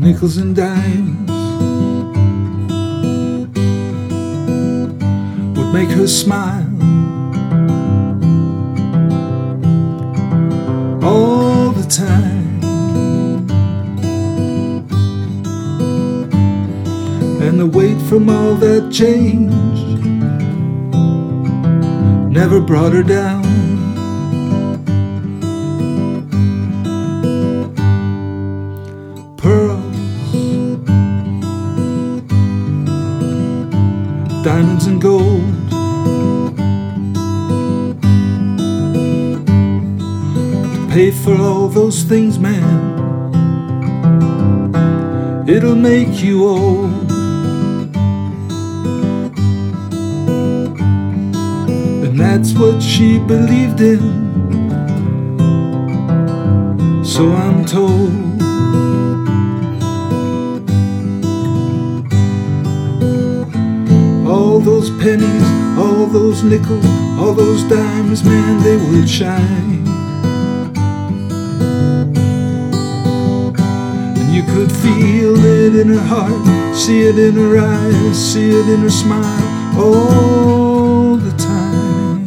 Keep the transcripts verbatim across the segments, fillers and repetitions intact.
nickels and dimes would make her smile all the time. And the weight from all that change never brought her down. Pearls, diamonds and gold, to pay for all those things, man, it'll make you old. And that's what she believed in, so I'm told. All those pennies, all those nickels, all those dimes, man, they would shine. And you could feel it in her heart, see it in her eyes, see it in her smile all the time.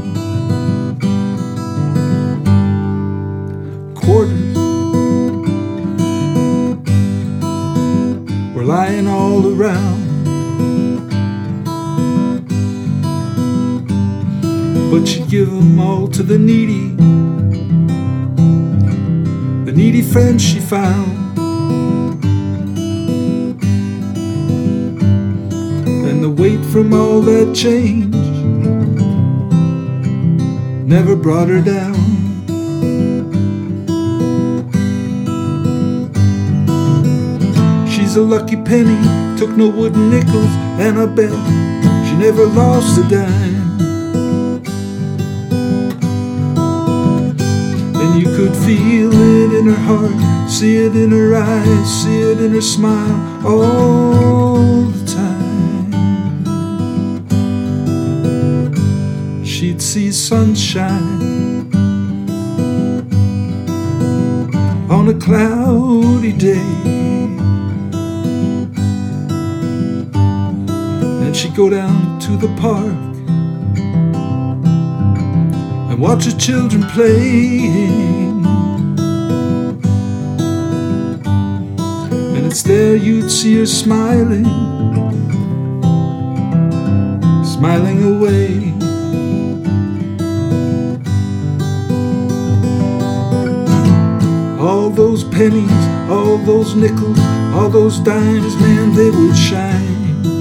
Quarters were lying all around, but she'd give them all to the needy, the needy friends she found. And the weight from all that change never brought her down. She's a lucky penny, took no wooden nickels, and I bet she never lost a dime. You could feel it in her heart, see it in her eyes, see it in her smile all the time. She'd see sunshine on a cloudy day, and she'd go down to the park and watch the children playing. And it's there you'd see her smiling, smiling away. All those pennies, all those nickels, all those dimes, man, they would shine.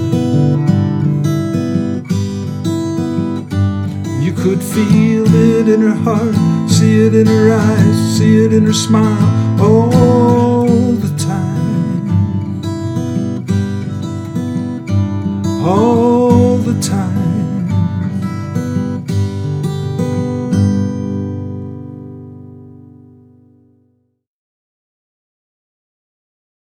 You could feel it in her heart, see it in her eyes, see it in her smile all the time, all the time.